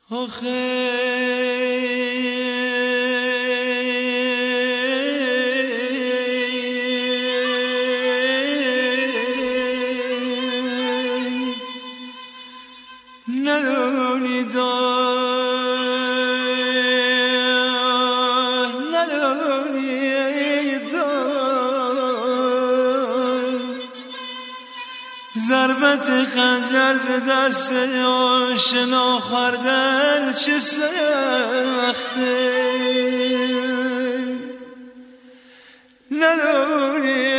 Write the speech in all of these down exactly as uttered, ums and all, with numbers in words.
ندونی دار ندونی دار ضربت خنجر ز دست آشنا خوردن چه سخته ندونی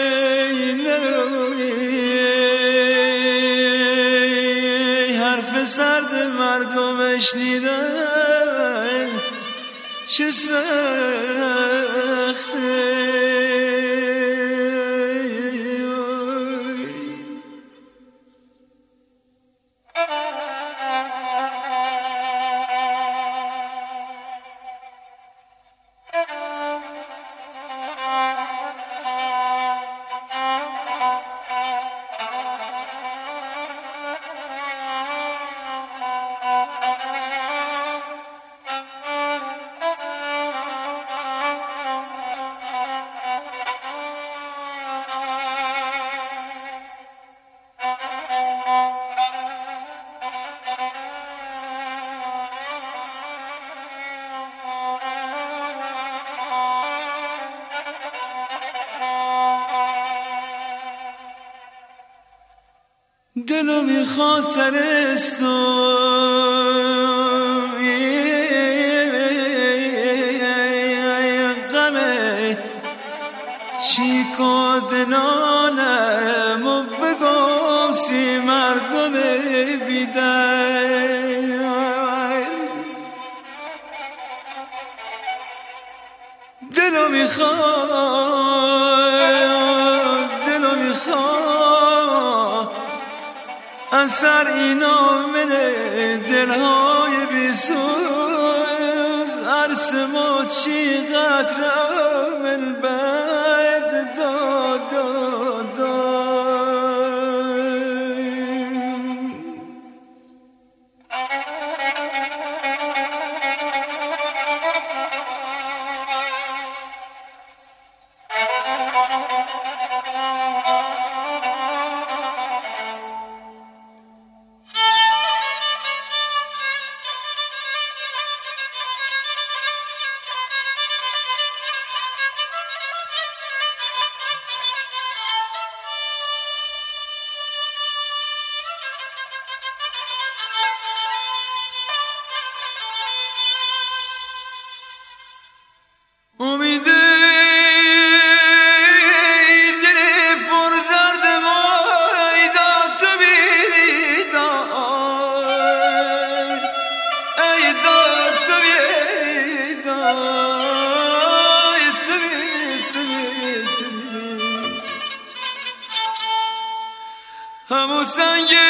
سرد مردم شنیدن چه سخته دلو میخواد ترستم غمه چی کدنانم و بگم سی مردم بیدر دلو میخواد دلو میخواد اثر اینا منه دلهای بیسوز عرص ما چی قدر من برد داد داد داد امید دل پر درد ما ایدا تو بیدار ایدا تو بیدار تو بیدار همو سنگی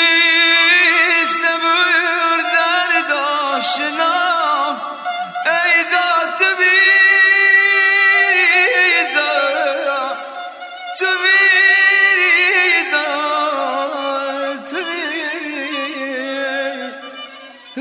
سبور درد آشنا ایدا تو بیدار to be to be to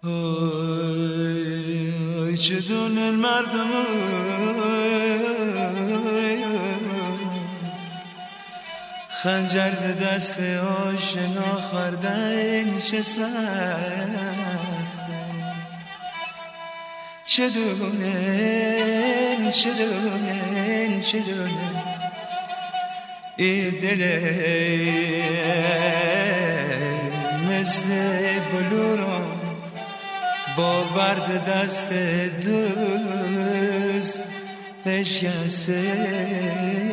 ای چه دونه مردم خنجر ز دست آشنا خوردن چه سخته چه دونه چه دونه چه دونه ای دل مثل بلورم با برد دست دوست بشکسته